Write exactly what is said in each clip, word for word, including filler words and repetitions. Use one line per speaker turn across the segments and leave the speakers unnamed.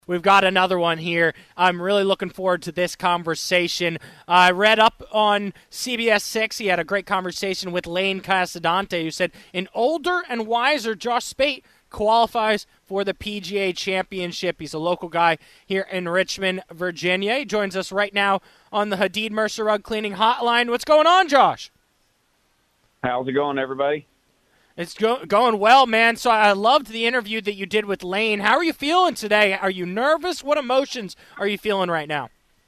We've got another one here. I'm really looking forward to this conversation. I read up on C B S six. He had a great conversation with Lane Casadante, who said an older and wiser Josh Speight qualifies for the P G A Championship. He's a local guy here in Richmond, Virginia. He joins us right now on the Hadid Mercer Rug Cleaning Hotline. What's going on, Josh?
How's it going, everybody?
It's go- going well, man. So I loved the interview that you did with Lane. How are you feeling today? Are you nervous? What emotions are you feeling right now?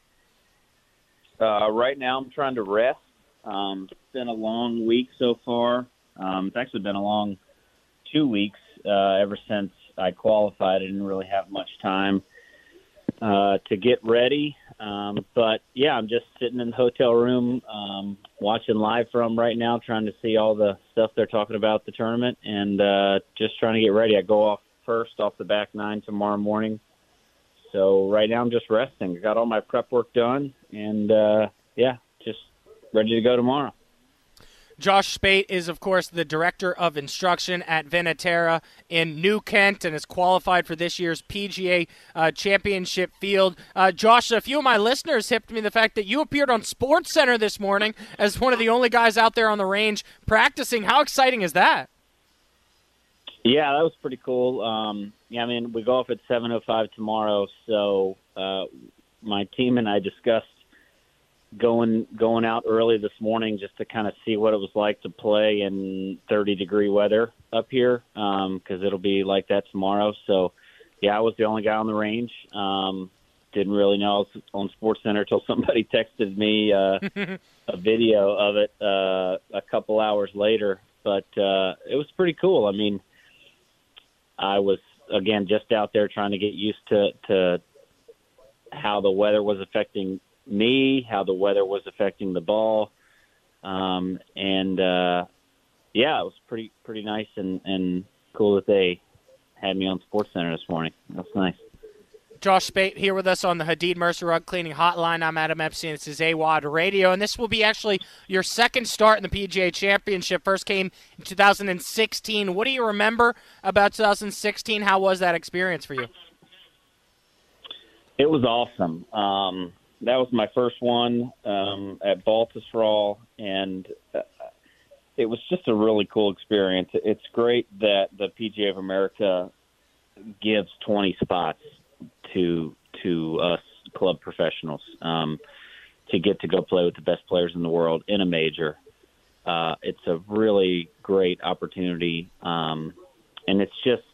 Uh, right now, I'm trying to rest. Um, it's been a long week so far. Um, it's actually been a long two weeks uh, ever since I qualified. I didn't really have much time uh, to get ready. Um, but, yeah, I'm just sitting in the hotel room um, watching live from right now, trying to see all the stuff they're talking about at the tournament, and uh, just trying to get ready. I go off first off the back nine tomorrow morning. So right now I'm just resting. I got all my prep work done, and, uh, yeah, just ready to go tomorrow.
Josh Speight is, of course, the Director of Instruction at Venaterra in New Kent and is qualified for this year's P G A uh, Championship field. Uh, Josh, a few of my listeners hipped me the fact that you appeared on SportsCenter this morning as one of the only guys out there on the range practicing. How exciting is that?
Yeah, that was pretty cool. Um, yeah, I mean, we go off at seven oh five tomorrow, so uh, my team and I discussed going going out early this morning just to kind of see what it was like to play in thirty-degree weather up here, because um, it'll be like that tomorrow. So, yeah, I was the only guy on the range. Um, didn't really know I was on SportsCenter until somebody texted me uh, a video of it uh, a couple hours later. But uh, it was pretty cool. I mean, I was, again, just out there trying to get used to, to how the weather was affecting me, how the weather was affecting the ball. Um, and, uh, yeah, it was pretty pretty nice and, and cool that they had me on SportsCenter this morning. That's nice.
Josh Speight here with us on the Hadid Mercer Rug Cleaning Hotline. I'm Adam Epstein. This is A W O D Radio, and this will be actually your second start in the P G A Championship. First came in two thousand sixteen. What do you remember about two thousand sixteen? How was that experience for you?
It was awesome. Um, that was my first one um, at Baltusrol, and uh, it was just a really cool experience. It's great that the P G A of America gives twenty spots to to us club professionals um, to get to go play with the best players in the world in a major. Uh, it's a really great opportunity, um, and it's just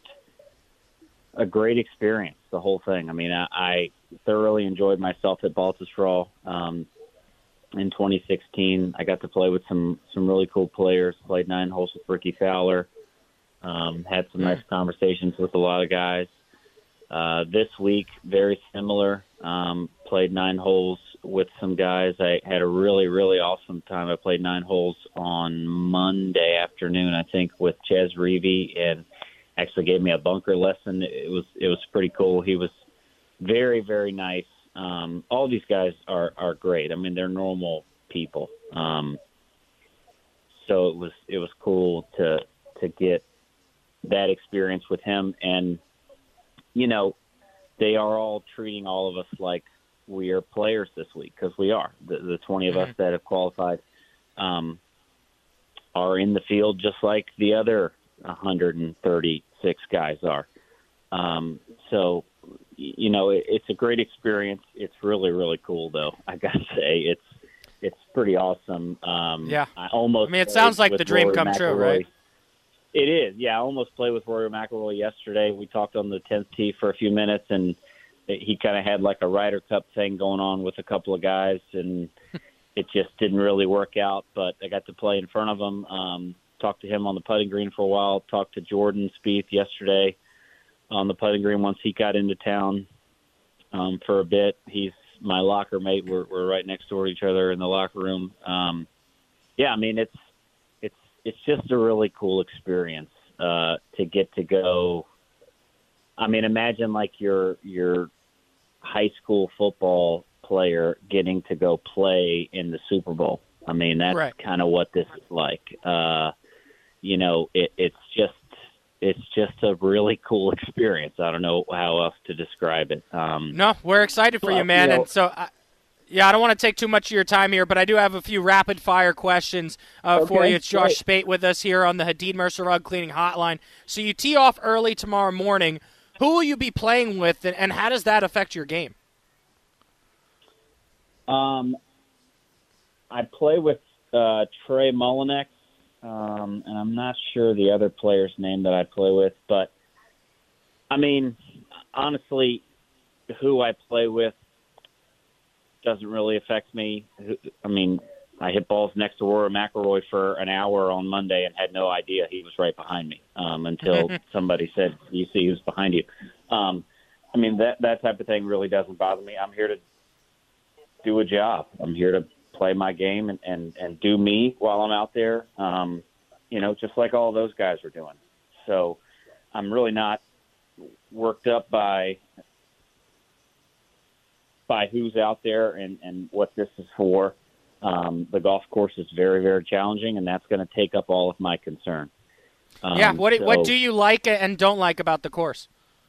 a great experience, the whole thing. I mean, I, I thoroughly enjoyed myself at Baltusrol um, in twenty sixteen. I got to play with some, some really cool players, played nine holes with Ricky Fowler, um, had some nice conversations with a lot of guys. Uh, this week, very similar, um, played nine holes with some guys. I had a really, really awesome time. I played nine holes on Monday afternoon, I think, with Ches Reavie, and actually gave me a bunker lesson. It was it was pretty cool. He was very, very nice. Um, all these guys are, are great. I mean, they're normal people. Um, so it was it was cool to to get that experience with him. And, you know, they are all treating all of us like we are players this week, because we are. The, the twenty of us that have qualified um, are in the field just like the other one hundred thirty-six guys are. Um, so, you know, it, it's a great experience. It's really, really cool, though. I got to say, it's it's pretty awesome. Um,
Yeah.
I almost.
I mean, it sounds like
with
the dream
Rory
come true,
McIlroy.
right?
It is. Yeah, I almost played with Rory McIlroy yesterday. We talked on the tenth tee for a few minutes, and he kind of had like a Ryder Cup thing going on with a couple of guys, and it just didn't really work out. But I got to play in front of him. Um, talked to him on the putting green for a while. Talked to Jordan Spieth yesterday on the putting green once he got into town um, for a bit. He's my locker mate. We're, we're right next door to each other in the locker room. Um, yeah, I mean, it's it's it's just a really cool experience uh, to get to go. I mean, imagine like your your high school football player getting to go play in the Super Bowl. I mean, that's
Right.
kind of what this is like. Uh, you know, it, it's just it's just a really cool experience. I don't know how else to describe it. Um,
No, we're excited for you, man.
you know,
and so, I, yeah, I don't want to take too much of your time here, but I do have a few rapid-fire questions uh,
okay,
for you. It's Josh
great.
Spate with us here on the Hadid Mercer Rug Cleaning Hotline. So you tee off early tomorrow morning. Who will you be playing with, and, and how does that affect your game?
Um, I play with uh, Trey Mullinex, um, and I'm not sure the other player's name that I play with, but, I mean, honestly, who I play with doesn't really affect me. I mean, I hit balls next to Rory McIlroy for an hour on Monday and had no idea he was right behind me um, until somebody said, you see who's behind you. Um, I mean, that, that type of thing really doesn't bother me. I'm here to do a job. I'm here to play my game and, and, and do me while I'm out there, um, you know, just like all those guys are doing. So I'm really not worked up by by who's out there and, and what this is for. Um, the golf course is very, very challenging, and that's going to take up all of my concern. Um,
yeah, what
so
what do you like and don't like about the course?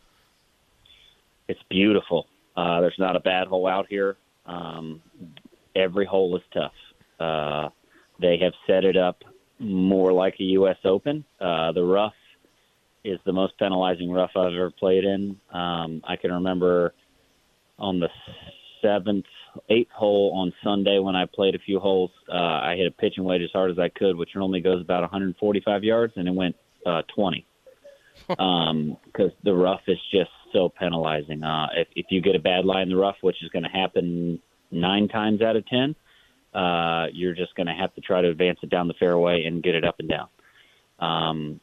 It's beautiful. Uh, there's not a bad hole out here. Um, every hole is tough. Uh, they have set it up more like a U S Open. Uh, the rough is the most penalizing rough I've ever played in. Um, I can remember on the seventh, eighth hole on Sunday when I played a few holes, uh, I hit a pitching wedge as hard as I could, which normally goes about one hundred forty-five yards, and it went uh, twenty. Um, because the rough is just so penalizing. Uh, if, if you get a bad lie in the rough, which is going to happen nine times out of ten, uh, you're just going to have to try to advance it down the fairway and get it up and down. Um,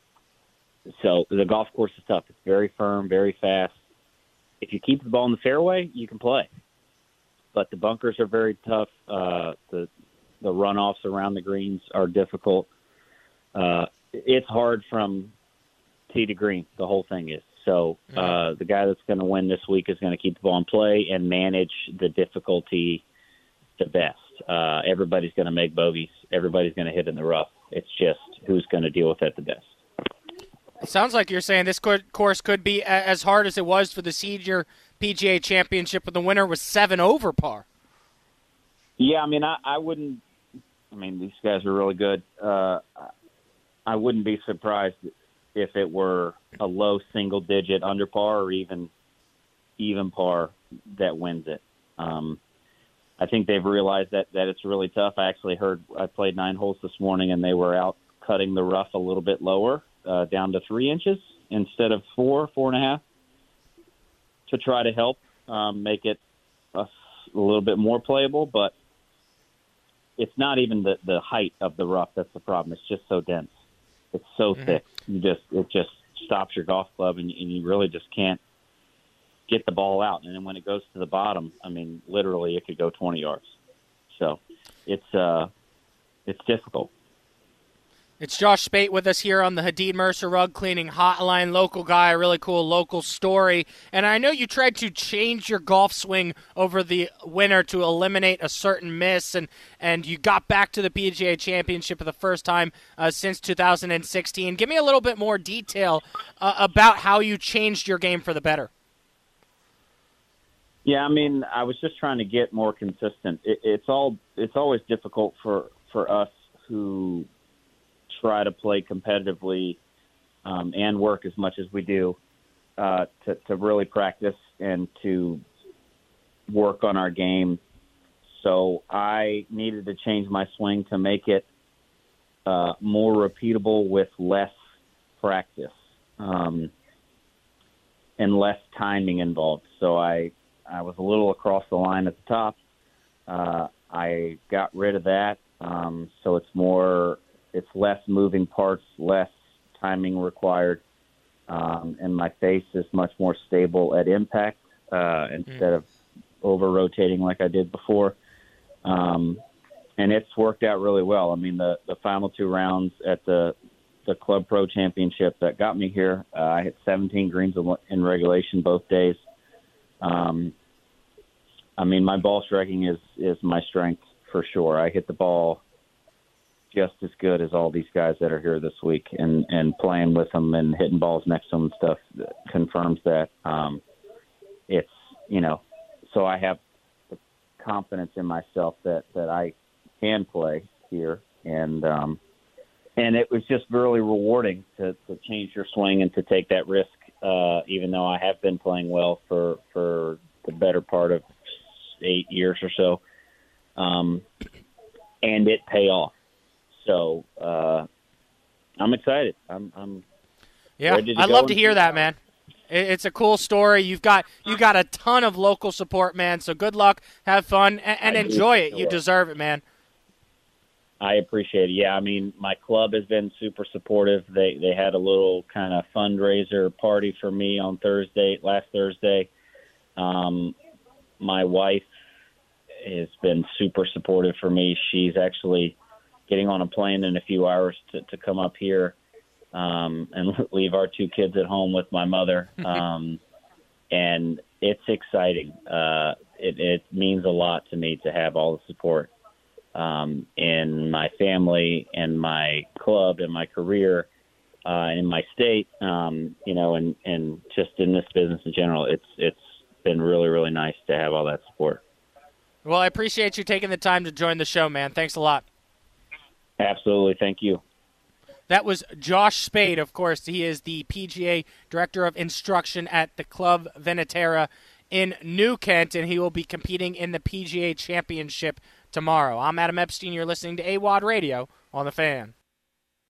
so the golf course is tough. It's very firm, very fast. If you keep the ball in the fairway, you can play. But the bunkers are very tough. Uh, the the runoffs around the greens are difficult. Uh, it's hard from tee to green. The whole thing is. So uh, the guy that's going to win this week is going to keep the ball in play and manage the difficulty the best. Uh, everybody's going to make bogeys. Everybody's going to hit in the rough. It's just who's going to deal with it the best.
It sounds like you're saying this course could be as hard as it was for the Senior P G A Championship when the winner was seven over par.
Yeah, I mean, I, I wouldn't – I mean, these guys are really good. Uh, I wouldn't be surprised if it were a low single-digit under par or even even par that wins it. Um, I think they've realized that, that it's really tough. I actually heard – I played nine holes this morning, and they were out cutting the rough a little bit lower. Uh, down to three inches instead of four, four and a half, to try to help um, make it a, a little bit more playable. But it's not even the, the height of the rough that's the problem. It's just so dense. It's so mm-hmm. thick. You just it just stops your golf club, and, and you really just can't get the ball out. And then when it goes to the bottom, I mean, literally, it could go twenty yards. So it's uh, it's difficult.
It's Josh Spate with us here on the Hadid Mercer Rug Cleaning Hotline. Local guy, a really cool local story. And I know you tried to change your golf swing over the winter to eliminate a certain miss, and, and you got back to the P G A Championship for the first time uh, since two thousand sixteen. Give me a little bit more detail uh, about how you changed your game for the better.
Yeah, I mean, I was just trying to get more consistent. It, it's all it's always difficult for, for us who – try to play competitively um, and work as much as we do uh, to, to really practice and to work on our game. So I needed to change my swing to make it uh, more repeatable with less practice um, and less timing involved. So I, I was a little across the line at the top. Uh, I got rid of that. Um, so it's more – it's less moving parts, less timing required, um, and my face is much more stable at impact uh, instead mm. of over-rotating like I did before. Um, and it's worked out really well. I mean, the, the final two rounds at the the Club Pro Championship that got me here, uh, I hit seventeen greens in regulation both days. Um, I mean, my ball striking is, is my strength for sure. I hit the ball just as good as all these guys that are here this week, and, and playing with them and hitting balls next to them and stuff confirms that. Um, it's, you know, so I have the confidence in myself that, that I can play here. And, um, and it was just really rewarding to, to change your swing and to take that risk, uh, even though I have been playing well for, for the better part of eight years or so. Um, and it pay off. So, uh, I'm excited. I'm, I'm
yeah, I'd love to hear that, man. It's a cool story. You've got you got a ton of local support, man. So good luck, have fun, and, and enjoy it. You deserve it, man.
I appreciate it. Yeah, I mean, my club has been super supportive. They they had a little kind of fundraiser party for me on Thursday, last Thursday. Um, my wife has been super supportive for me. She's actually getting on a plane in a few hours to, to come up here um, and leave our two kids at home with my mother. Um, and it's exciting. Uh, it, it means a lot to me to have all the support um, in my family and my club and my career uh, and in my state, um, you know, and, and just in this business in general. It's it's been really, really nice to have all that support.
Well, I appreciate you taking the time to join the show, man. Thanks a lot.
Absolutely. Thank you.
That was Josh Spade, of course. He is the P G A Director of Instruction at the Club Veneterra in New Kent, and he will be competing in the P G A Championship tomorrow. I'm Adam Epstein. You're listening to A W O D Radio on The Fan.